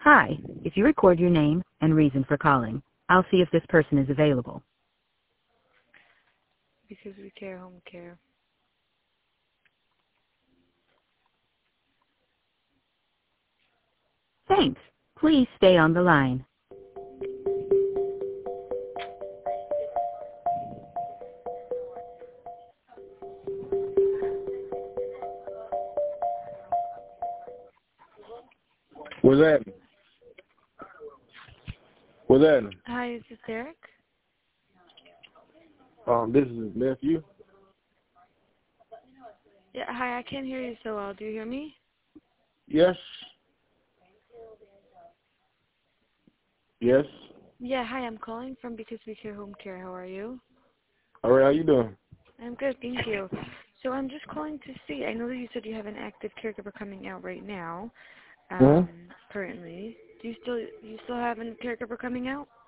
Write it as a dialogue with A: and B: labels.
A: Hi, if you record your name and reason for calling, I'll see if this person is available.
B: Because we care home care.
A: Thanks. Please stay on the line.
C: What's that? What's that?
B: Hi, is this Derek?
C: This is his nephew.
B: Yeah, hi, I can't hear you so well. Do you hear me?
C: Yes. Yes.
B: Yeah, hi, I'm calling from Because We Care Home Care. How are you?
C: All right, how you doing?
B: I'm good, thank you. So I'm just calling to see, I know that you said you have an active caregiver coming out right now, currently. Do you still have a caregiver coming out?